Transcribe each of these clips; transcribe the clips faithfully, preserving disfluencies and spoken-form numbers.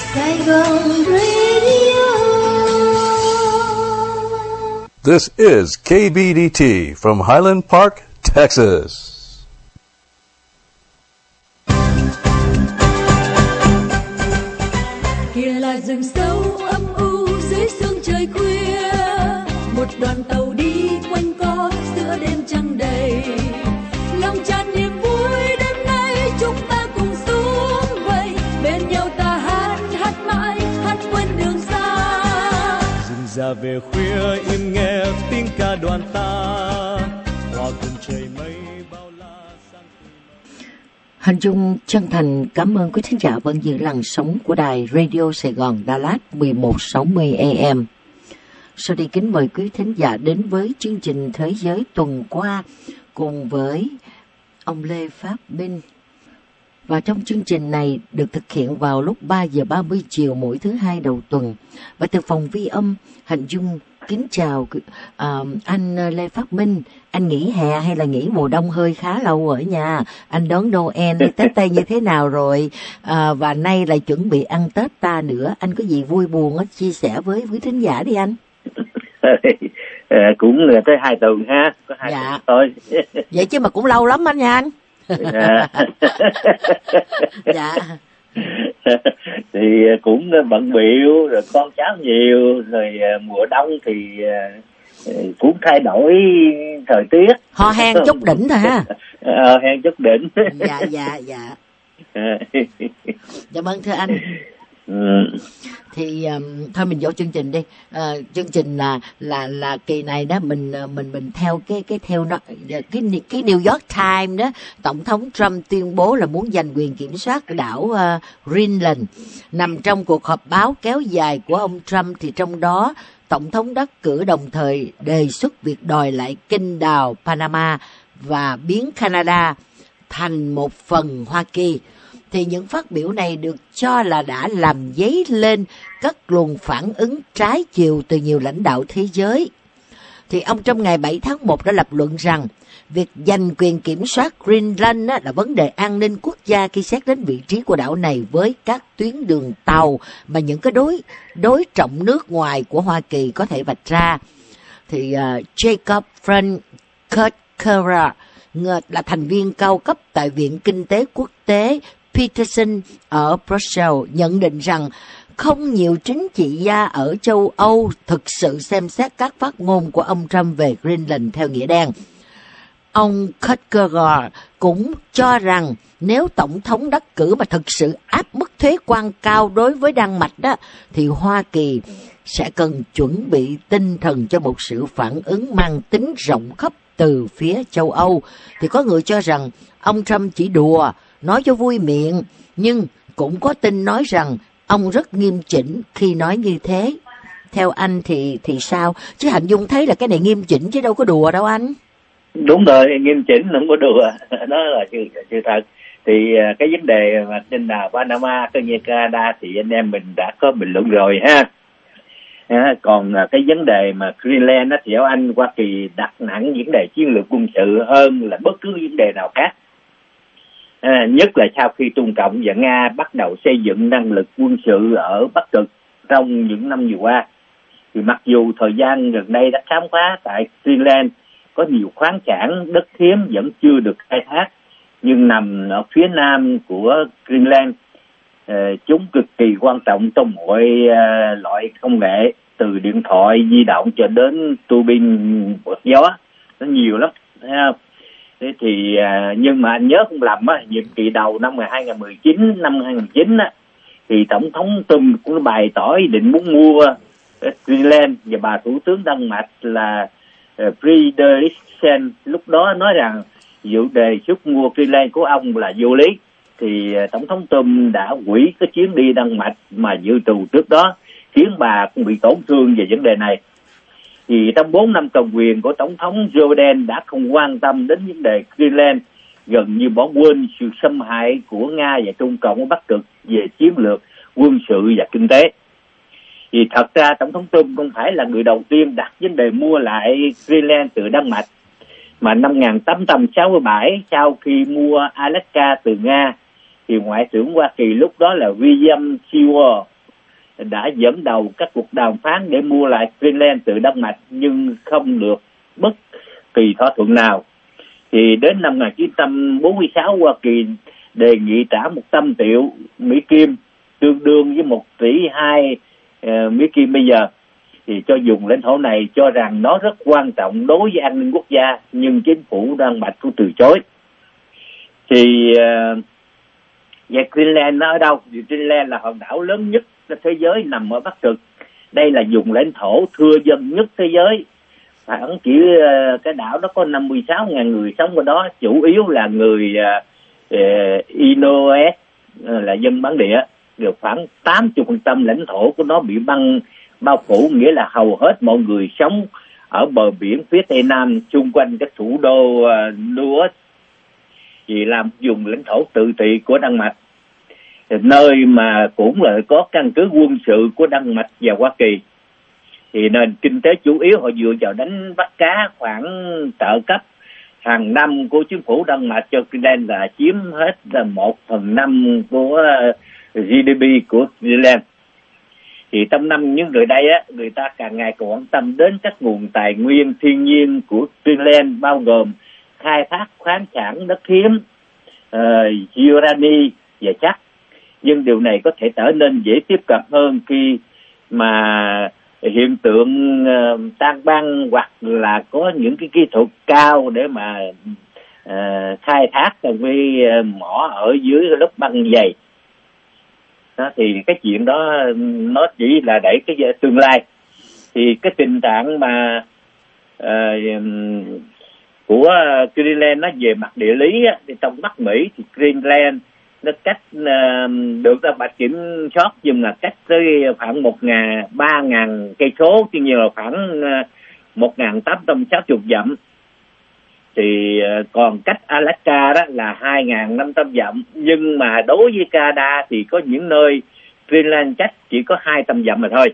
Saigon Radio. This is K B D T from Highland Park, Texas. Kia là rừng sâu âm u dưới sương trời khuya, một đoàn tàu đi quanh co giữa đêm trăng đầy, lòng tràn niềm vui đêm nay chúng ta cùng xuống vậy, bên nhau ta hát hát mãi hát quên đường xa. Rừng già về khuya im nghe tiếng ca đoàn ta, hòa cùng trời mây bao la sang. Hành Dung chân thành cảm ơn quý thính giả vẫn giữ làn sóng của đài Radio Sài Gòn Đà Lạt mười một sáu mươi A M. Sau đây kính mời quý thính giả đến với chương trình Thế giới tuần qua cùng với ông Lê Phát Minh. Và trong chương trình này được thực hiện vào lúc ba giờ ba mươi chiều mỗi thứ hai đầu tuần. Và từ phòng vi âm, Hành Dung kính chào uh, anh Lê Phát Minh. Anh nghỉ hè hay là nghỉ mùa đông hơi khá lâu ở nhà? Anh đón Noel hay Tết Tây như thế nào rồi? À, và nay lại chuẩn bị ăn Tết ta nữa. Anh có gì vui buồn á, chia sẻ với quý thính giả đi anh. À, cũng là tới hai tuần ha, có hai dạ. tuần thôi. Vậy chứ mà cũng lâu lắm anh nha anh. À. Dạ. Thì cũng bận bịu rồi, con cháu nhiều rồi, mùa đông thì cũng thay đổi thời tiết, ho hen chút đỉnh thôi ha. Ho hen chút đỉnh. Dạ dạ dạ. Cảm ơn thưa anh. Ừ. Thì um, thôi mình vô chương trình đi. Uh, chương trình là là là kỳ này đó mình mình mình theo cái cái theo nó cái cái New York Times đó, tổng thống Trump tuyên bố là muốn giành quyền kiểm soát đảo uh, Greenland. Nằm trong cuộc họp báo kéo dài của ông Trump thì trong đó tổng thống đắc cử đồng thời đề xuất việc đòi lại kinh đảo Panama và biến Canada thành một phần Hoa Kỳ. Thì những phát biểu này được cho là đã làm dấy lên các luồng phản ứng trái chiều từ nhiều lãnh đạo thế giới. Thì ông trong ngày bảy tháng một đã lập luận rằng việc giành quyền kiểm soát Greenland là vấn đề an ninh quốc gia khi xét đến vị trí của đảo này với các tuyến đường tàu mà những cái đối đối trọng nước ngoài của Hoa Kỳ có thể vạch ra. Thì uh, Jacob Frank Kurtkerer là thành viên cao cấp tại Viện Kinh tế Quốc tế Peterson ở Brussels nhận định rằng không nhiều chính trị gia ở châu Âu thực sự xem xét các phát ngôn của ông Trump về Greenland theo nghĩa đen. Ông Kurtkerer cũng cho rằng nếu tổng thống đắc cử mà thực sự áp mức thuế quan cao đối với Đan Mạch đó, thì Hoa Kỳ sẽ cần chuẩn bị tinh thần cho một sự phản ứng mang tính rộng khắp từ phía châu Âu. Thì có người cho rằng ông Trump chỉ đùa, nói cho vui miệng, nhưng cũng có tin nói rằng ông rất nghiêm chỉnh khi nói như thế. Theo anh thì thì sao? Chứ Hạnh Dung thấy là cái này nghiêm chỉnh chứ đâu có đùa đâu anh. Đúng rồi, nghiêm chỉnh không có đùa, đó là sự, sự thật. Thì cái vấn đề mà trên đảo Panama, cái như Canada thì anh em mình đã có bình luận rồi ha. À, còn cái vấn đề mà Greenland đó thì theo anh, Hoa Kỳ đặt nặng vấn đề chiến lược quân sự hơn là bất cứ vấn đề nào khác. À, nhất là sau khi Trung Cộng và Nga bắt đầu xây dựng năng lực quân sự ở Bắc Cực trong những năm vừa qua, thì mặc dù thời gian gần đây đã khám phá tại Greenland có nhiều khoáng sản đất hiếm vẫn chưa được khai thác, nhưng nằm ở phía nam của Greenland, uh, chúng cực kỳ quan trọng trong mọi uh, loại công nghệ, từ điện thoại di động cho đến tua bin quạt gió, nó nhiều lắm, thấy không? Thế thì uh, nhưng mà anh nhớ không lầm á, nhiệm kỳ đầu năm hai không một chín, năm hai không một chín á, thì tổng thống Trump cũng bày tỏ ý định muốn mua uh, Greenland, và bà thủ tướng Đan Mạch là uh, Frederiksen lúc đó nói rằng vụ đề xuất mua Greenland của ông là vô lý. Thì uh, tổng thống Trump đã hủy cái chuyến đi Đan Mạch mà dự trù trước đó, khiến bà cũng bị tổn thương về vấn đề này. Thì trong bốn năm cầm quyền của tổng thống Joe Biden đã không quan tâm đến vấn đề Greenland, gần như bỏ quên sự xâm hại của Nga và Trung Cộng ở Bắc Cực về chiến lược, quân sự và kinh tế. Thì thật ra tổng thống Trump không phải là người đầu tiên đặt vấn đề mua lại Greenland từ Đan Mạch, mà năm một nghìn tám trăm sáu mươi bảy, sau khi mua Alaska từ Nga, thì Ngoại trưởng Hoa Kỳ lúc đó là William Seward đã dẫn đầu các cuộc đàm phán để mua lại Greenland từ Đan Mạch nhưng không được bất kỳ thỏa thuận nào. Thì đến năm một nghìn chín trăm bốn mươi sáu, Hoa Kỳ đề nghị trả một trăm triệu Mỹ Kim, tương đương với một tỷ hai uh, Mỹ Kim bây giờ, thì cho dùng lãnh thổ này, cho rằng nó rất quan trọng đối với an ninh quốc gia, nhưng chính phủ Đan Mạch cũng từ chối. Thì uh, và Greenland nó ở đâu? Thì Greenland là hòn đảo lớn nhất thế giới nằm ở Bắc Cực. Đây là vùng lãnh thổ thưa dân nhất thế giới. Khoảng chỉ uh, cái đảo đó có năm mươi sáu nghìn người sống ở đó, chủ yếu là người uh, uh, Inuit, uh, là dân bản địa. Được khoảng tám mươi phần trăm lãnh thổ của nó bị băng bao phủ, nghĩa là hầu hết mọi người sống ở bờ biển phía tây nam xung quanh cái thủ đô uh, Nuuk, vì làm vùng lãnh thổ tự trị của Đan Mạch, nơi mà cũng là có căn cứ quân sự của Đan Mạch và Hoa Kỳ. Thì nền kinh tế chủ yếu họ dựa vào đánh bắt cá, khoản trợ cấp hàng năm của chính phủ Đan Mạch cho Greenland là chiếm hết là một phần năm của giê đê pê của Greenland. Thì trong năm những người đây á, người ta càng ngày càng quan tâm đến các nguồn tài nguyên thiên nhiên của Greenland, bao gồm khai thác khoáng sản đất hiếm, uh, urani và sắt. Nhưng điều này có thể trở nên dễ tiếp cận hơn khi mà hiện tượng uh, tan băng hoặc là có những cái kỹ thuật cao để mà uh, khai thác trong cái uh, mỏ ở dưới lớp băng dày. Đó, thì cái chuyện đó nó chỉ là đẩy cái tương lai. Thì cái tình trạng mà uh, của Greenland nó về mặt địa lý á, thì trong Bắc Mỹ thì Greenland nó cách uh, được Đan Mạch kiểm soát, nhưng là cách tới khoảng một ngàn ba ngàn cây số, chứ nhiều là khoảng uh, một ngàn tám trăm sáu mươi dặm. Thì uh, còn cách Alaska đó là hai ngàn năm trăm dặm, nhưng mà đối với Canada thì có những nơi Greenland cách chỉ có hai trăm dặm mà thôi.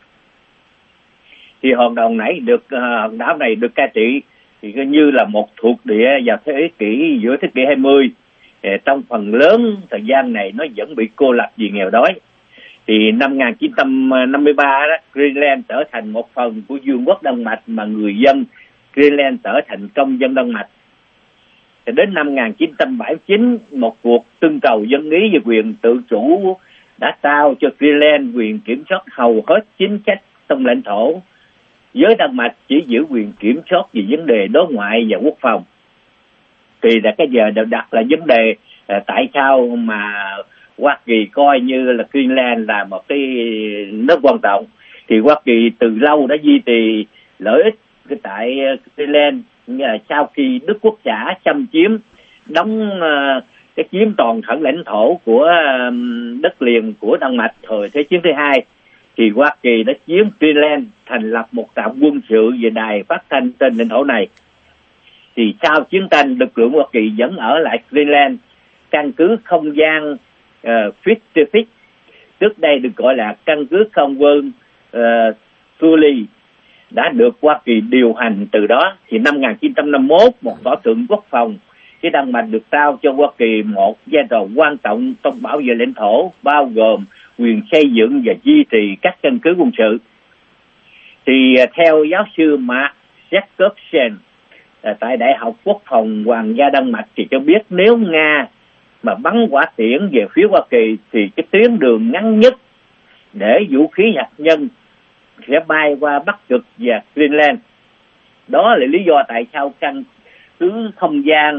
Thì hòn đảo này được uh, hòn đảo này được cai trị thì coi như là một thuộc địa vào thế kỷ giữa thế kỷ hai mươi. Trong phần lớn thời gian này nó vẫn bị cô lập vì nghèo đói. Thì năm một nghìn chín trăm năm mươi ba đó, Greenland trở thành một phần của vương quốc Đan Mạch, mà người dân Greenland trở thành công dân Đan Mạch. Thì đến năm một nghìn chín trăm bảy mươi chín, một cuộc trưng cầu dân ý về quyền tự chủ đã trao cho Greenland quyền kiểm soát hầu hết chính sách trong lãnh thổ. Giới Đan Mạch chỉ giữ quyền kiểm soát về vấn đề đối ngoại và quốc phòng. Thì là cái giờ đều đặt là vấn đề à, tại sao mà Hoa Kỳ coi như là Greenland là một cái nước quan trọng. Thì Hoa Kỳ từ lâu đã duy trì lợi ích tại Greenland sau khi Đức Quốc xã xâm chiếm, đóng uh, cái chiếm toàn thể lãnh thổ của uh, đất liền của Đan Mạch thời Thế chiến thứ hai. Thì Hoa Kỳ đã chiếm Greenland, thành lập một trạm quân sự và đài phát thanh trên lãnh thổ này. Thì sau chiến tranh, lực lượng Hoa Kỳ vẫn ở lại Greenland, căn cứ không gian uh, Fitzpatrick, trước đây được gọi là căn cứ không quân uh, Sully, đã được Hoa Kỳ điều hành từ đó. Thì năm một nghìn chín trăm năm mươi mốt, một thỏa thuận quốc phòng cái Đan Mạch được trao cho Hoa Kỳ một vai trò quan trọng trong bảo vệ lãnh thổ, bao gồm quyền xây dựng và duy trì các căn cứ quân sự. Thì uh, theo giáo sư Mark Jacobsen tại Đại học Quốc phòng Hoàng gia Đan Mạch thì cho biết nếu Nga mà bắn hỏa tiễn về phía Hoa Kỳ thì cái tuyến đường ngắn nhất để vũ khí hạt nhân sẽ bay qua Bắc Cực và Greenland. Đó là lý do tại sao căn cứ không gian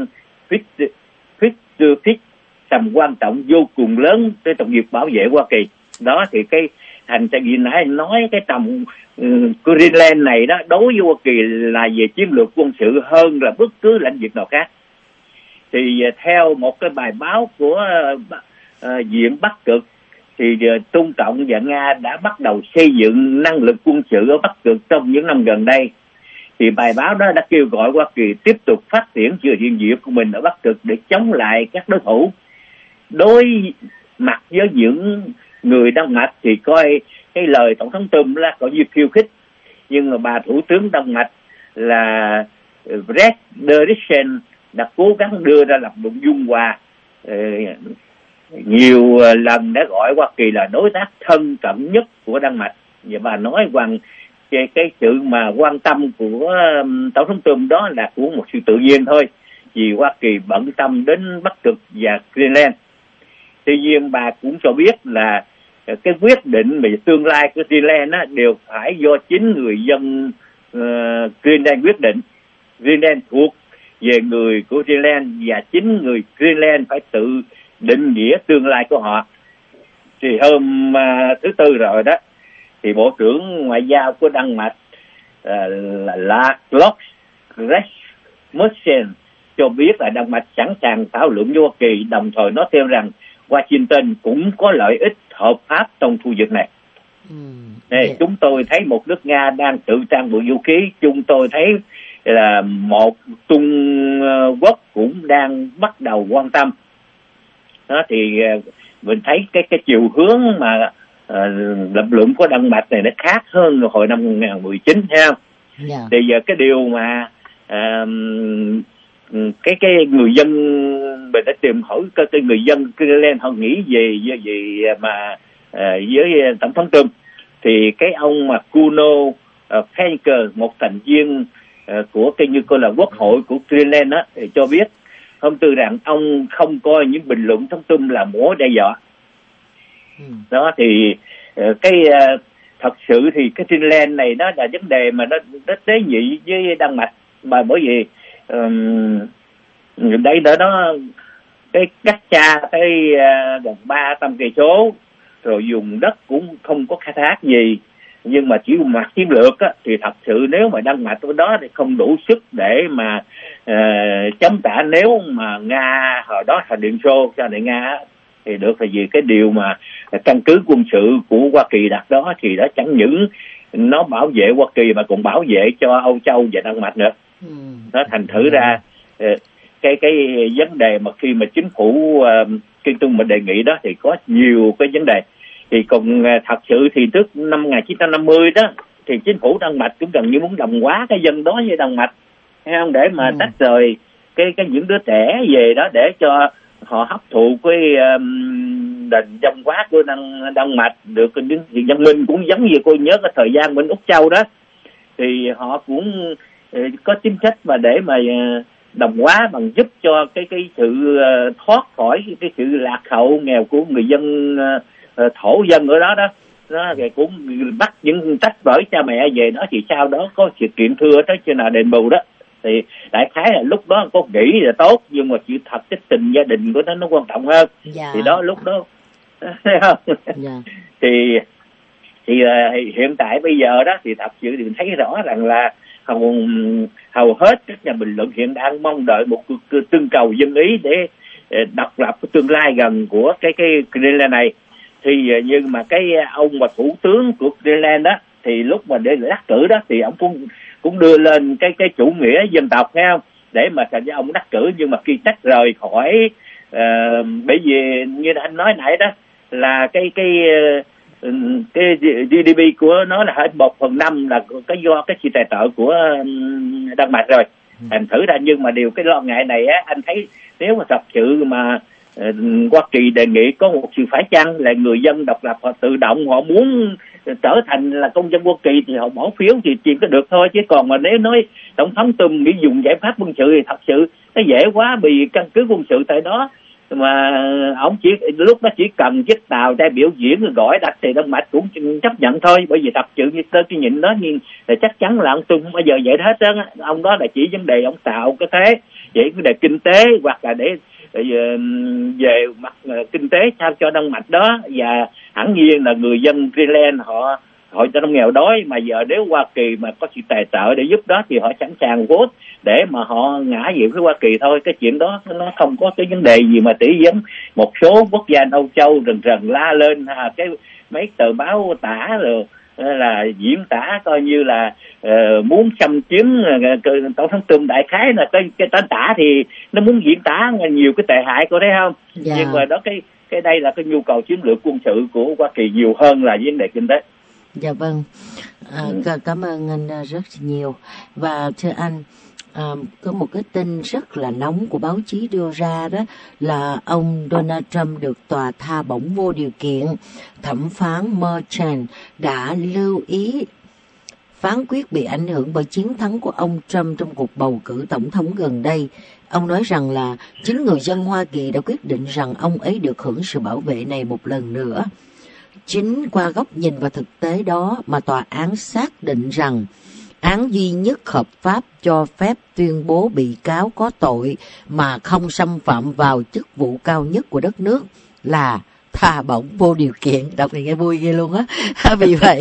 Fitzpatrick tầm quan trọng vô cùng lớn tới trong việc bảo vệ Hoa Kỳ. Đó thì cái thành ra gì nãy nói cái tầm um, Greenland này đó đối với Hoa Kỳ là về chiến lược quân sự hơn là bất cứ lãnh vực nào khác. Thì uh, theo một cái bài báo của uh, uh, Viện Bắc Cực thì uh, Trung Cộng và Nga đã bắt đầu xây dựng năng lực quân sự ở Bắc Cực trong những năm gần đây. Thì bài báo đó đã kêu gọi Hoa Kỳ tiếp tục phát triển sự hiện diện của mình ở Bắc Cực để chống lại các đối thủ. Đối mặt với những người Đan Mạch thì coi cái lời tổng thống Trump là có như khiêu khích, nhưng mà bà thủ tướng Đan Mạch là Brett Derriksen đã cố gắng đưa ra lập luận dung hòa. nhiều lần đã gọi Hoa Kỳ là đối tác thân cận nhất của Đan Mạch, và nói rằng cái, cái sự mà quan tâm của um, Tổng thống Trump đó là của một sự tự nhiên thôi, vì Hoa Kỳ bận tâm đến Bắc Cực và Greenland. Tuy nhiên bà cũng cho biết là cái quyết định về tương lai của Greenland á, đều phải do chính người dân uh, Greenland quyết định. Greenland thuộc về người của Greenland và chính người Greenland phải tự định nghĩa tương lai của họ. Thì hôm uh, thứ tư rồi đó, thì Bộ trưởng Ngoại giao của Đan Mạch uh, là Lars Rasmussen cho biết là Đan Mạch sẵn sàng thảo luận với Hoa Kỳ, đồng thời nói thêm rằng Washington cũng có lợi ích hợp pháp trong khu vực này. Ừ. Này, yeah. Chúng tôi thấy một nước Nga đang tự trang bị vũ khí, chúng tôi thấy là một Trung Quốc cũng đang bắt đầu quan tâm. Đó thì mình thấy cái cái chiều hướng mà uh, lập luận của Đan Mạch này nó khác hơn hồi năm hai nghìn không trăm mười chín, thấy không? Yeah. Thì giờ cái điều mà uh, cái cái người dân mình đã tìm hỏi cái, cái người dân Greenland họ nghĩ gì về gì mà uh, với Tổng thống Trump, thì cái ông mà Kuno uh, Fenker, một thành viên uh, của cái như coi là quốc hội của Greenland đó, thì cho biết hôm tư rằng ông không coi những bình luận Tổng thống Trump là mối đe dọa. Ừ. Đó thì uh, cái uh, thật sự thì cái Greenland này nó là vấn đề mà nó nó tế nhị với Đan Mạch, mà bởi vì um, đây đó nó cái cách xa tới uh, gần ba trăm cây số, rồi dùng đất cũng không có khai thác gì, nhưng mà chỉ mặt chiến lược á, thì thật sự nếu mà Đan Mạch ở đó thì không đủ sức để mà uh, chống trả nếu mà Nga hồi đó là Điện Xô cho lại Nga thì được, là vì cái điều mà căn cứ quân sự của Hoa Kỳ đặt đó thì đó chẳng những nó bảo vệ Hoa Kỳ mà còn bảo vệ cho Âu Châu và Đan Mạch nữa. Ừ. Nó thành thử ra cái cái vấn đề mà khi mà chính phủ uh, Kiên Trung mà đề nghị đó thì có nhiều cái vấn đề. Thì còn uh, thật sự thì trước năm một nghìn chín trăm năm mươi đó thì chính phủ Đan Mạch cũng gần như muốn đồng hóa cái dân đó với Đan Mạch, hay không, để mà ừ. tách rời cái cái những đứa trẻ về đó để cho họ hấp thụ cái um, nền văn hóa của Đan, Đan Mạch, được những văn minh cũng giống như cô nhớ cái thời gian bên Úc Châu đó, thì họ cũng uh, có chính sách mà để mà uh, đồng hóa bằng giúp cho cái cái sự uh, thoát khỏi cái, cái sự lạc hậu nghèo của người dân uh, thổ dân ở đó đó, nó thì cũng bắt những tách bởi cha mẹ về đó, thì sau đó có sự kiện thưa tới cho nào đền bù đó. Thì đại khái là lúc đó có nghĩ là tốt, nhưng mà chữ thật cái tình gia đình của nó nó quan trọng hơn. Dạ. Thì đó lúc đó thấy không? Dạ. thì thì uh, hiện tại bây giờ đó thì thật sự thì mình thấy rõ rằng là hầu hầu hết các nhà bình luận hiện đang mong đợi một cuộc trưng cầu dân ý để uh, độc lập cái tương lai gần của cái cái Greenland này. Thì uh, nhưng mà cái ông mà thủ tướng của Greenland đó thì lúc mà để đắc cử đó thì ông cũng cũng đưa lên cái cái chủ nghĩa dân tộc, thấy không, để mà thành ra ông đắc cử. Nhưng mà khi tách rời khỏi uh, bởi vì như anh nói nãy đó là cái cái uh, cái giê đê pê của nó là hết một phần năm là cái do cái sự tài trợ của um, Đan Mạch rồi. Thành thử ra, nhưng mà điều cái lo ngại này á, anh thấy nếu mà thật sự mà uh, Hoa Kỳ đề nghị có một sự phải chăng là người dân độc lập họ tự động họ muốn trở thành là công dân Hoa Kỳ thì họ bỏ phiếu thì chuyện có được thôi. Chứ còn mà nếu nói tổng thống Trump nghĩ dùng giải pháp quân sự thì thật sự nó dễ quá, vì căn cứ quân sự tại đó mà ông chỉ lúc đó chỉ cần chiếc tàu ra biểu diễn rồi gọi đặt thì Đan Mạch cũng chấp nhận thôi. Bởi vì thật sự như tới cái nhìn đó nhưng là chắc chắn là ông Trump không bao giờ vậy hết á. Ông đó là chỉ vấn đề ông tạo cái thế vậy, vấn đề kinh tế hoặc là để về mặt kinh tế sao cho Đan Mạch đó, và hẳn nhiên là người dân Greenland họ họ cho nó nghèo đói, mà giờ nếu Hoa Kỳ mà có sự tài trợ để giúp đó thì họ sẵn sàng vote để mà họ ngã về với Hoa Kỳ thôi. Cái chuyện đó nó không có cái vấn đề gì mà tỷ giống một số quốc gia Âu Châu rần rần la lên ha, cái mấy tờ báo tả rồi là diễn tả coi như là uh, muốn xâm chiếm uh, tổng thống Trump. Đại khái là cái cái tên tả thì nó muốn diễn tả nhiều cái tệ hại, có thấy không? Yeah. Nhưng mà đó cái cái đây là cái nhu cầu chiến lược quân sự của Hoa Kỳ nhiều hơn là vấn đề kinh tế. Dạ vâng, à, ừ. Cảm ơn anh rất nhiều. Và thưa anh, à, có một cái tin rất là nóng của báo chí đưa ra đó là ông Donald Trump được tòa tha bổng vô điều kiện. Thẩm phán Merchan đã lưu ý phán quyết bị ảnh hưởng bởi chiến thắng của ông Trump trong cuộc bầu cử tổng thống gần đây. Ông nói rằng là chính người dân Hoa Kỳ đã quyết định rằng ông ấy được hưởng sự bảo vệ này một lần nữa. Chính qua góc nhìn và thực tế đó mà tòa án xác định rằng án duy nhất hợp pháp cho phép tuyên bố bị cáo có tội mà không xâm phạm vào chức vụ cao nhất của đất nước là tha bổng vô điều kiện. Đọc thì nghe vui ghê luôn á. Vì vậy,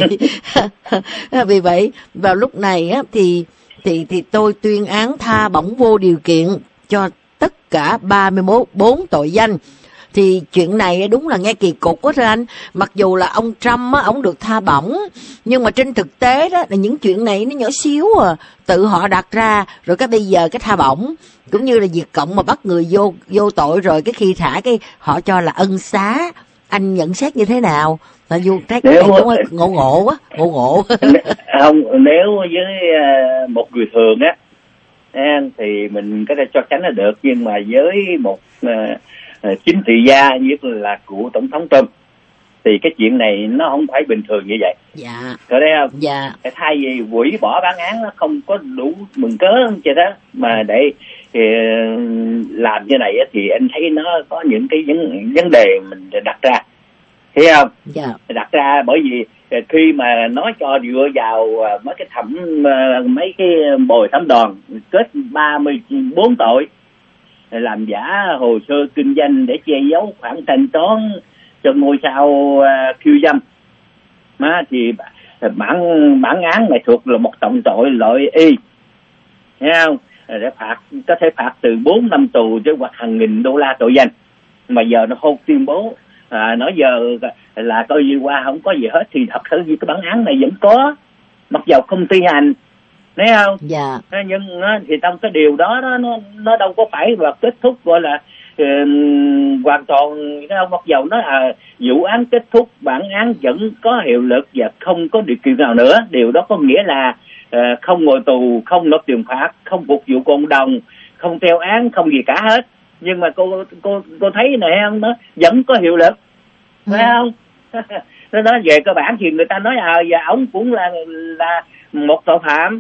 vì vậy vào lúc này á thì thì thì tôi tuyên án tha bổng vô điều kiện cho tất cả ba mươi mốt bốn tội danh. Thì chuyện này đúng là nghe kỳ cục quá thưa anh. Mặc dù là ông Trump á, ông được tha bổng, nhưng mà trên thực tế đó là những chuyện này nó nhỏ xíu à, tự họ đặt ra, rồi cái bây giờ cái tha bổng cũng như là Việt Cộng mà bắt người vô vô tội rồi cái khi thả cái họ cho là ân xá. Anh nhận xét như thế nào? Là vô cái này cũng ngộ ngộ quá, ngộ ngộ. Không, nếu với một người thường á thì mình có thể cho tránh là được, nhưng mà với một chính trị gia như là cựu tổng thống Trump thì cái chuyện này nó không phải bình thường như vậy. Dạ. Có thấy không? Dạ. Thay vì hủy bỏ bản án nó không có đủ mừng cớ vậy đó, mà để thì, làm như này thì anh thấy nó có những cái vấn, vấn đề mình đặt ra, thấy không? Dạ. Đặt ra bởi vì khi mà nói cho dựa vào mấy cái thẩm mấy cái bồi thẩm đoàn kết ba mươi bốn tội làm giả hồ sơ kinh doanh để che giấu khoản thanh toán cho ngôi sao khiêu dâm, mà thì bản bản án này thuộc là một trọng tội loại Y, thấy không? Để phạt có thể phạt từ bốn năm tù cho hoặc hàng nghìn đô la tội danh, mà giờ nó không tuyên bố, à, nói giờ là coi như qua không có gì hết, thì thật sự như cái bản án này vẫn có, mặc dầu không thi hành, thấy không? Dạ. Nhưng thì trong cái điều đó, đó nó nó đâu có phải là kết thúc gọi là uh, hoàn toàn, đâu, mặc dầu nó là vụ án kết thúc, bản án vẫn có hiệu lực và không có điều kiện nào nữa. Điều đó có nghĩa là uh, không ngồi tù, không nộp tiền phạt, không phục vụ cộng đồng, không theo án, không gì cả hết. Nhưng mà cô cô cô thấy này không, nó vẫn có hiệu lực, ừ. Phải không? Nó nói về cơ bản thì người ta nói à và ông cũng là là một tội phạm.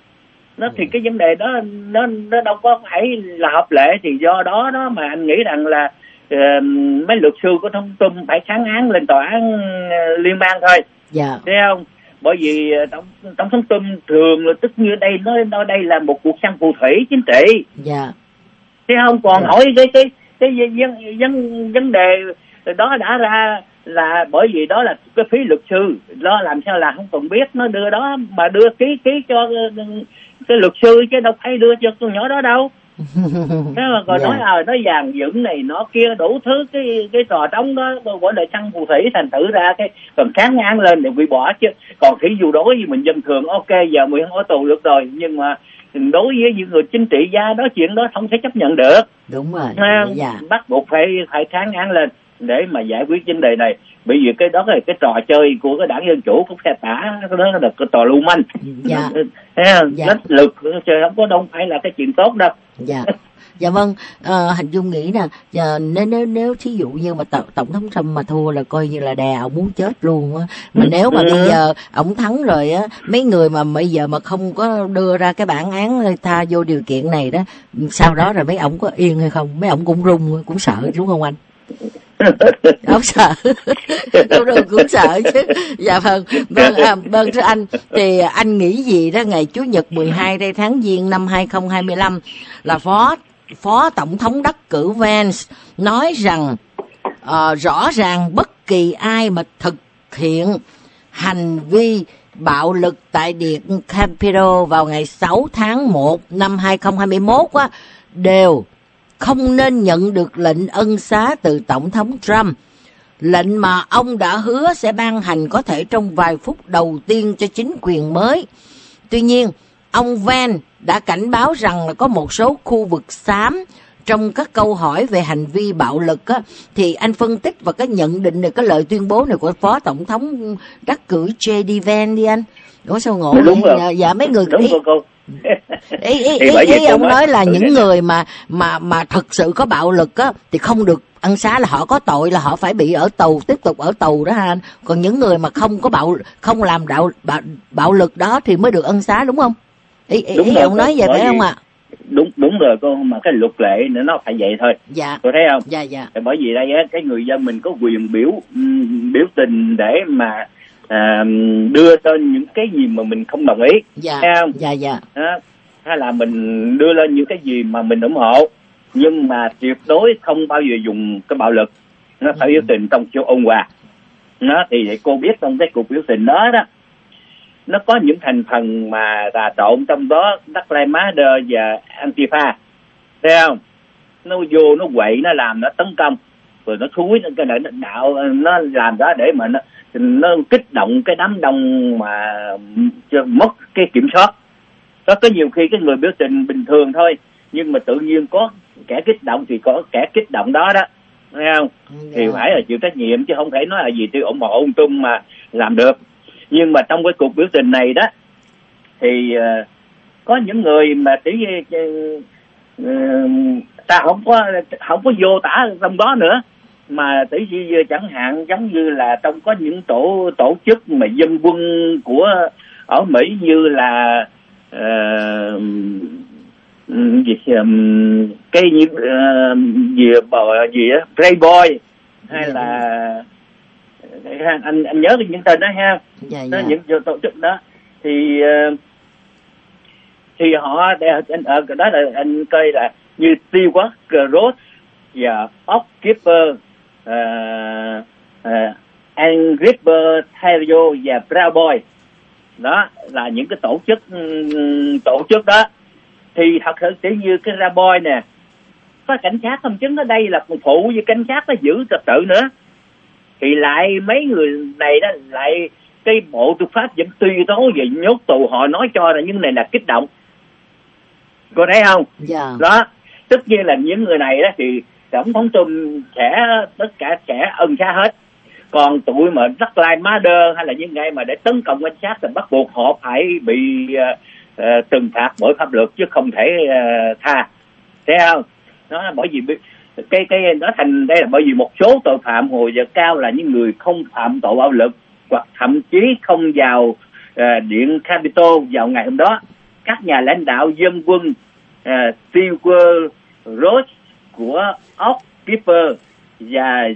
Nó thì cái vấn đề đó nó nó đâu có phải là hợp lệ, thì do đó đó mà anh nghĩ rằng là uh, mấy luật sư của Thông Tum phải kháng án lên tòa án uh, liên bang thôi. Dạ. Thấy không? Bởi vì uh, tổng tổng thống Tum thường là tức như đây nói nói đây là một cuộc săn phù thủy chính trị. Dạ. Thấy không? Còn dạ. hỏi cái cái cái vấn vấn vấn đề đó đã ra là bởi vì đó là cái phí luật sư, đó làm sao là không còn biết, nó đưa đó mà đưa ký ký cho cái luật sư chứ đâu phải đưa cho con nhỏ đó đâu. Thế mà còn yeah. nói à, nói vàng dựng này nó kia đủ thứ cái cái trò trống đó gọi là săn phù thủy, thành thử ra cái còn kháng án lên để bị bỏ chứ. Còn thí dụ đối với mình dân thường ok giờ mười không có tù được rồi, nhưng mà đối với những người chính trị gia đó chuyện đó không thể chấp nhận được. Đúng rồi. Dạ. Bắt buộc phải phải kháng án lên để mà giải quyết vấn đề này, bởi vì cái đó là cái trò chơi của cái đảng Dân Chủ cũng sẽ tả cái đó là cái trò lưu manh. Dạ. Dạ. Rất lực chứ không có đâu phải là cái chuyện tốt đâu. Dạ. Dạ vâng, à, Hành Dung nghĩ nè, à, nếu nếu nếu thí dụ như mà tổng, tổng thống Trump mà thua là coi như là đè ông muốn chết luôn á. Mà nếu mà ừ. bây giờ ông thắng rồi á, mấy người mà bây giờ mà không có đưa ra cái bản án tha vô điều kiện này đó, sau đó rồi mấy ông có yên hay không? Mấy ông cũng run, cũng sợ đúng không anh? Ông sợ. Tôi rồi cũng sợ chứ. Dạ vâng. Vâng, à, vâng thưa anh, thì anh nghĩ gì đó ngày Chủ nhật mười hai đây tháng Giêng năm hai không hai lăm là phó phó tổng thống đắc cử Vance nói rằng uh, rõ ràng bất kỳ ai mà thực hiện hành vi bạo lực tại Điện Capitol vào ngày sáu tháng một năm hai không hai mốt á, đều không nên nhận được lệnh ân xá từ Tổng thống Trump. Lệnh mà ông đã hứa sẽ ban hành có thể trong vài phút đầu tiên cho chính quyền mới. Tuy nhiên, ông Vance đã cảnh báo rằng là có một số khu vực xám trong các câu hỏi về hành vi bạo lực á, thì anh phân tích và cái nhận định này, cái lời tuyên bố này của Phó Tổng thống đắc cử J D Vance đi anh. Ủa sao ngộ đúng vậy? Dạ, dạ mấy người đúng ý... rồi cô. ý ý Thì ý, bởi vì ý tôi ông nói- nói là tôi những nói- người mà mà mà thực sự có bạo lực á thì không được ân xá, là họ có tội là họ phải bị ở tù, tiếp tục ở tù đó ha anh. Còn những người mà không có bạo không làm đạo bạo, bạo lực đó thì mới được ân xá, đúng không? Ý ý, Đúng ý rồi, ông nói vậy bởi phải vì- không ạ? Đúng đúng rồi cô, mà cái luật lệ nữa nó phải vậy thôi. Dạ. Cô thấy không? Dạ dạ. Bởi vì đây á, cái người dân mình có quyền biểu ừm, biểu tình để mà à, đưa lên những cái gì mà mình không đồng ý, Dạ. thấy không? Dạ dạ. Đó. Hay là mình đưa lên những cái gì mà mình ủng hộ, nhưng mà tuyệt đối không bao giờ dùng cái bạo lực. Nó phải biểu tình trong chiều ôn hòa. Nó thì cô biết trong cái cuộc biểu tình đó đó, nó có những thành phần mà trà trộn trong đó, Black Lives Matter và Antifa, thấy không? Nó vô nó quậy, nó làm, nó tấn công, rồi nó thúi nó cái nó đạo, nó làm đó để mà nó nó kích động cái đám đông mà mất cái kiểm soát. Đó, có nhiều khi cái người biểu tình bình thường thôi, nhưng mà tự nhiên có kẻ kích động thì có kẻ kích động đó đó, thấy không? Thì phải là chịu trách nhiệm, chứ không thể nói là gì tôi ủng hộ ung tung mà làm được. Nhưng mà trong cái cuộc biểu tình này đó thì uh, có những người mà tỷ uh, ta không có không có vô tả trong đó nữa, mà tỷ như chẳng hạn giống như là trong có những tổ tổ chức mà dân quân của ở Mỹ như là uh, gì um, cái gì uh, gì bò gì á Playboy hay là anh anh nhớ những tên đó ha. Dạ, đó, dạ. những tổ chức đó thì uh, thì họ anh ở đó là anh coi là như Stewart Rhodes và Oathkeeper, uh, uh, and Ripper Terrio và Proud Boy, đó là những cái tổ chức um, tổ chức đó. Thì thật sự chỉ như cái Proud Boy nè, có cảnh sát công chứng ở đây là còn phụ với cảnh sát nó giữ trật tự nữa, thì lại mấy người này đó lại cái bộ tư pháp vẫn tuyên tố về nhốt tù, họ nói cho là những này là kích động, cô thấy không? Dạ. Đó, tất nhiên là những người này đó thì tổng thống Trump sẽ tất cả sẽ ân xá hết. Còn tụi mà Black Lives Matter hay là những ngày mà để tấn công cảnh sát thì bắt buộc họ phải bị uh, uh, trừng phạt bởi pháp luật, chứ không thể uh, tha, thấy không? Đó là bởi vì cái cái đó thành đây là bởi vì một số tội phạm hồi giờ cao là những người không phạm tội bạo lực, hoặc thậm chí không vào uh, điện Capitol vào ngày hôm đó. Các nhà lãnh đạo dân quân uh, Stewart Rhodes của Oathkeeper và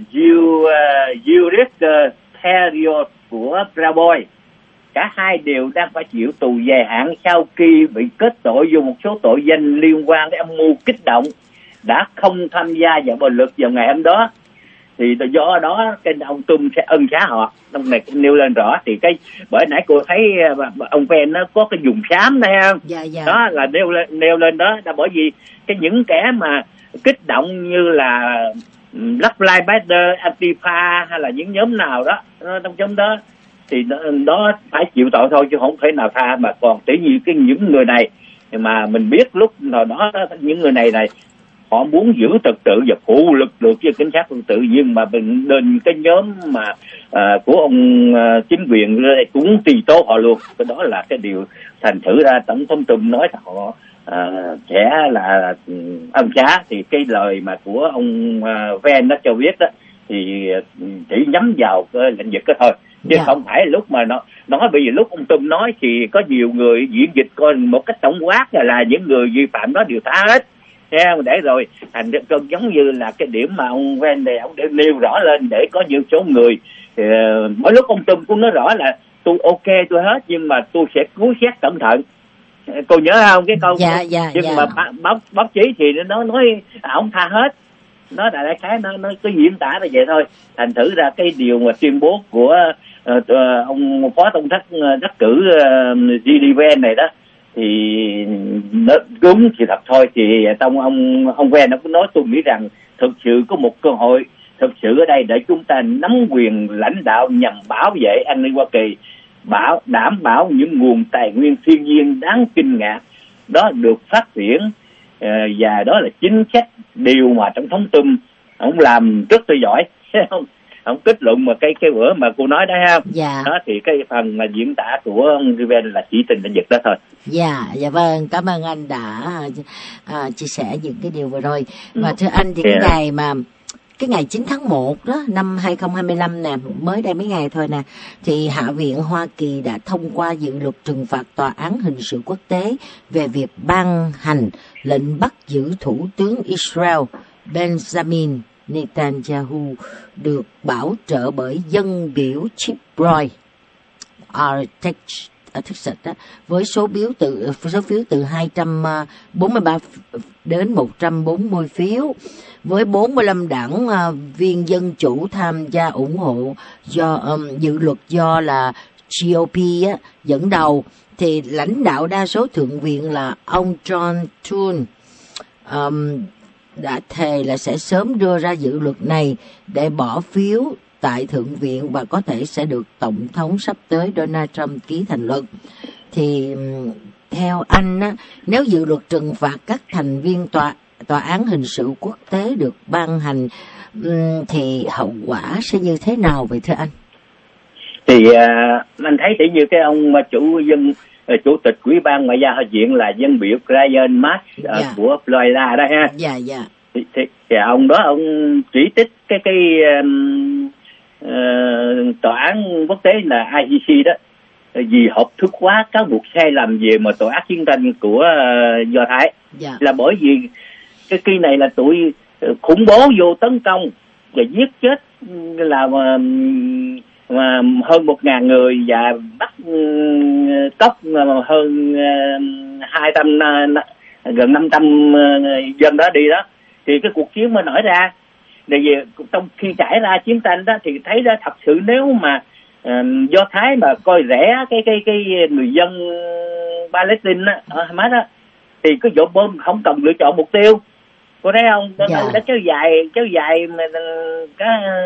Ulrich Terrio của Proud Boy, cả hai đều đang phải chịu tù dài hạn sau khi bị kết tội vô một số tội danh liên quan đến âm mưu kích động, đã không tham gia vào bạo lực vào ngày hôm đó. Thì do đó cái ông Trump sẽ ân xá họ. Ông này nêu lên rõ. Thì cái bởi nãy cô thấy ông Pen nó có cái vùng xám đây không? Dạ, dạ. Đó là nêu lên nêu lên đó là bởi vì cái những kẻ mà kích động như là Black Lives Matter, Antifa hay là những nhóm nào đó trong nhóm đó thì đó, đó phải chịu tội thôi, chứ không thể nào tha. Mà còn tỷ như cái những người này mà mình biết lúc nào đó những người này này họ muốn giữ trật tự và phụ lực được với cảnh sát trật tự, nhưng mà mình đến cái nhóm mà à, của ông à, chính quyền cũng tùy tố họ luôn. Cái đó là cái điều thành thử ra tổng thống Trump nói là họ à, sẽ là ân xá. Thì cái lời mà của ông à, Ven nó cho biết đó thì chỉ nhắm vào cái lĩnh vực đó thôi, chứ Dạ. không phải lúc mà nó nói bởi vì lúc ông Trump nói thì có nhiều người diễn dịch coi một cách tổng quát là những người vi phạm đó đều thả hết. Yeah, để rồi thành cơn giống như là cái điểm mà ông Ven này ông để nêu rõ lên để có nhiều số người uh, mỗi lúc ông Trump cũng nói rõ là tôi ok tôi hết, nhưng mà tôi sẽ cứu xét cẩn thận. Cô nhớ không cái câu? Dạ, dạ, nhưng dạ. mà báo báo chí thì nó nói à, ông tha hết, nó đại khái nó nó cứ diễn tả là vậy thôi. Thành thử ra cái điều mà tuyên bố của uh, uh, ông phó tổng đắc đắc cử uh, giê đê Ven này đó thì nó đúng sự thật thôi. Thì trong ông ông Ven nó cũng nói tôi nghĩ rằng thực sự có một cơ hội thực sự ở đây để chúng ta nắm quyền lãnh đạo nhằm bảo vệ an ninh Hoa Kỳ, bảo đảm bảo những nguồn tài nguyên thiên nhiên đáng kinh ngạc đó được phát triển, và đó là chính sách điều mà tổng thống Trump ông làm rất là giỏi, thấy không? ông kết luận mà cái cái bữa mà cô nói đó ha. Dạ. Đó thì cái phần mà diễn tả của ông Given là chỉ tình tình giật đó thôi. Dạ, dạ vâng, cảm ơn anh đã à, chia sẻ những cái điều vừa rồi. Và thưa anh thì cái Yeah. ngày mà cái ngày chín tháng một đó năm hai không hai lăm nè, mới đây mấy ngày thôi nè, thì Hạ viện Hoa Kỳ đã thông qua dự luật trừng phạt Tòa án Hình sự Quốc tế về việc ban hành lệnh bắt giữ Thủ tướng Israel Benjamin Netanyahu được bảo trợ bởi dân biểu Chip Roy Artexit đó, với số phiếu từ số phiếu từ hai trăm bốn mươi ba đến một trăm bốn mươi phiếu, với bốn mươi lăm đảng uh, viên dân chủ tham gia ủng hộ do um, dự luật do là giê o pê á, dẫn đầu, thì lãnh đạo đa số thượng viện là ông John Thune um, đã thề là sẽ sớm đưa ra dự luật này để bỏ phiếu tại thượng viện và có thể sẽ được tổng thống sắp tới Donald Trump ký thành luật. Thì theo anh á, nếu dự luật trừng phạt các thành viên tòa tòa án hình sự quốc tế được ban hành thì hậu quả sẽ như thế nào vậy thưa anh? Thì uh, anh thấy thì như cái ông chủ dân chủ tịch Ủy ban Ngoại giao Hạ viện là dân biểu Ryan Marsh uh, yeah. của Florida đó ha. Dạ yeah, dạ. Yeah. Thì, thì, thì ông đó ông chỉ trích cái cái um, uh, tòa án quốc tế là i xê xê đó vì hợp thức hóa cáo buộc sai lầm về mà tội ác chiến tranh của uh, Do Thái. Yeah. Là bởi vì cái kỳ này là tụi khủng bố vô tấn công và giết chết là mà, mà hơn một ngàn người và bắt cóc hơn hai trăm gần năm trăm dân đó đi đó, thì cái cuộc chiến mới nổi ra. Để về trong khi trải ra chiến tranh đó thì thấy đó thật sự nếu mà uh, Do Thái mà coi rẻ cái cái cái người dân Palestine đó, ở Hamas đó, thì cái vụ bom không cần lựa chọn mục tiêu. Cô thấy không? Nó yeah. đã kéo dài kéo dài mà cả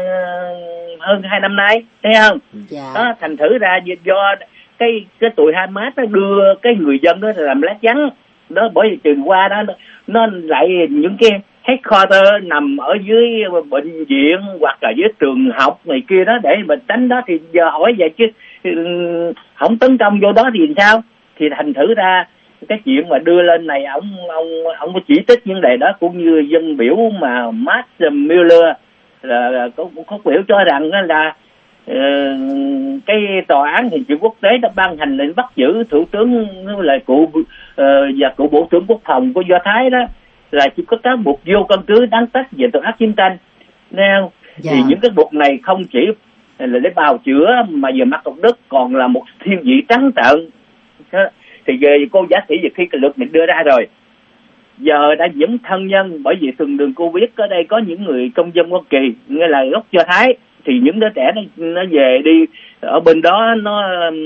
hơn hai năm nay, thấy không? Yeah. Đó, thành thử ra do cái cái tụi Hamas nó đưa cái người dân đó làm lá chắn đó, bởi vì trường qua đó nó lại những cái headquarter nằm ở dưới bệnh viện hoặc là dưới trường học này kia đó để mình tránh đó. Thì giờ hỏi vậy chứ không tấn công vô đó thì sao? Thì thành thử ra cái chuyện mà đưa lên này ông ông ông có chỉ trích vấn đề đó, cũng như dân biểu mà Matt Miller là, là có có biểu cho rằng là uh, cái tòa án hình sự quốc tế đã ban hành lệnh bắt giữ thủ tướng là cụ uh, và cụ bộ trưởng quốc phòng của Do Thái đó là chỉ có cáo buộc vô căn cứ đáng trách về tội ác chiến tranh. Nên yeah. thì những cái buộc này không chỉ là để bào chữa mà về mặt công đức còn là một thiên vị trắng trợn. Thì về cô giả sĩ khi cái luật này đưa ra rồi, giờ đã dẫn thân nhân, bởi vì thường đường cô biết ở đây có những người công dân Hoa Kỳ nghĩa là gốc Do Thái, thì những đứa trẻ nó, nó về đi ở bên đó, nó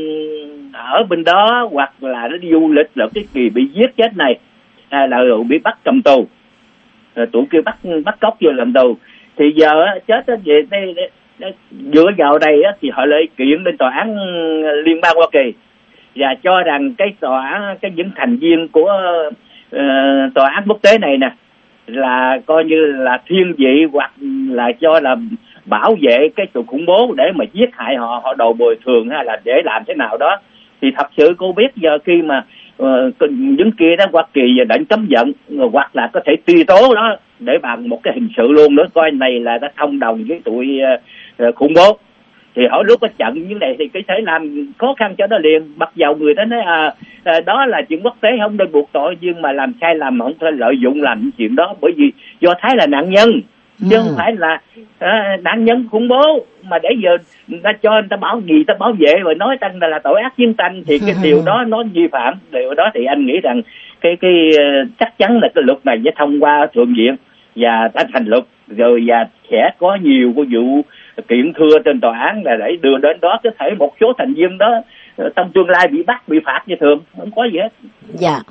ở bên đó hoặc là nó đi du lịch là cái kỳ bị giết chết này, à, là bị bắt cầm tù, rồi tụi kia bắt bắt cóc vô làm tù, thì giờ chết đó, về đây dựa vào đây thì họ lại kiện lên tòa án liên bang Hoa Kỳ và cho rằng cái tòa cái những thành viên của uh, tòa án quốc tế này nè là coi như là thiên vị hoặc là cho là bảo vệ cái tụi khủng bố để mà giết hại họ, họ đòi bồi thường hay là để làm thế nào đó. Thì thật sự cô biết giờ khi mà uh, những kia đó Hoa Kỳ giờ định cấm vận hoặc là có thể truy tố đó để bằng một cái hình sự luôn nữa, coi này là đã thông đồng với tụi uh, khủng bố. Thì hỏi lúc có trận như này thì cái thể làm khó khăn cho nó liền. Mặc dầu người ta nói à, à, đó là chuyện quốc tế không nên buộc tội, nhưng mà làm sai lầm không thể lợi dụng làm những chuyện đó, bởi vì Do Thái là nạn nhân chứ ừ. không phải là à, nạn nhân khủng bố mà để giờ người ta cho người ta bảo gì ta bảo vệ rồi nói rằng là, là tội ác chiến tranh, thì cái điều đó nó vi phạm điều đó. Thì anh nghĩ rằng cái cái chắc chắn là cái luật này sẽ thông qua thượng viện và đã thành luật rồi, và sẽ có nhiều cái vụ kiện thưa trên tòa án là để đưa đến đó có thể một số thành viên đó trong tương lai bị bắt bị phạt như thường, không có gì hết. Dạ.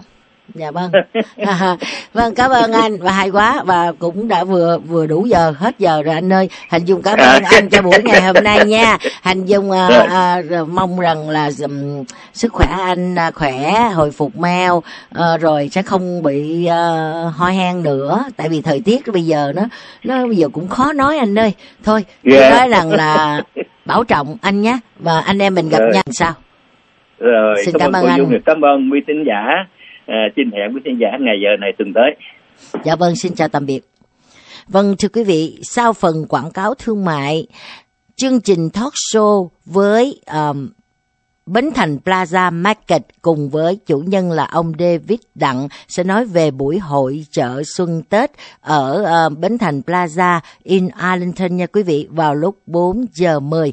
Dạ vâng. Vâng, cảm ơn anh và hay quá, và cũng đã vừa vừa đủ giờ, hết giờ rồi anh ơi. Hành Dung cảm ơn anh cho buổi ngày hôm nay nha. Hành Dung à, à, mong rằng là um, sức khỏe anh à, khỏe, hồi phục mau, à, rồi sẽ không bị à, ho hen nữa. Tại vì thời tiết bây giờ nó nó bây giờ cũng khó nói anh ơi. Thôi, tôi Yeah. nói rằng là bảo trọng anh nhé, và anh em mình gặp Rồi. nhau sao. Rồi, Xin cảm, cảm ơn ơn cô anh. Dung, cảm ơn quý thính giả. À, xin hẹn quý thính giả ngày giờ này tuần tới. Dạ vâng, xin chào tạm biệt. Vâng, thưa quý vị, sau phần quảng cáo thương mại, chương trình talk show với um, Bến Thành Plaza Market cùng với chủ nhân là ông David Đặng sẽ nói về buổi hội chợ xuân Tết ở uh, Bến Thành Plaza in Arlington nha quý vị, vào lúc bốn giờ mười.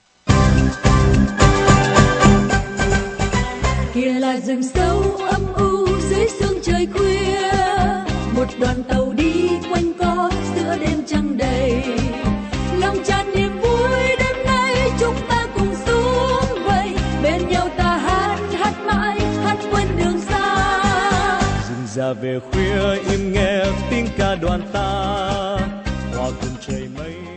Kia là rừng sâu âm u dưới sương trời khuya, một đoàn tàu đi quanh co giữa đêm trăng đầy, lòng tràn niềm vui đêm nay chúng ta cùng xuống vậy, bên nhau ta hát hát mãi hát quên đường xa. Rừng già về khuya im nghe tiếng ca đoàn ta, hòa cùng trời mây.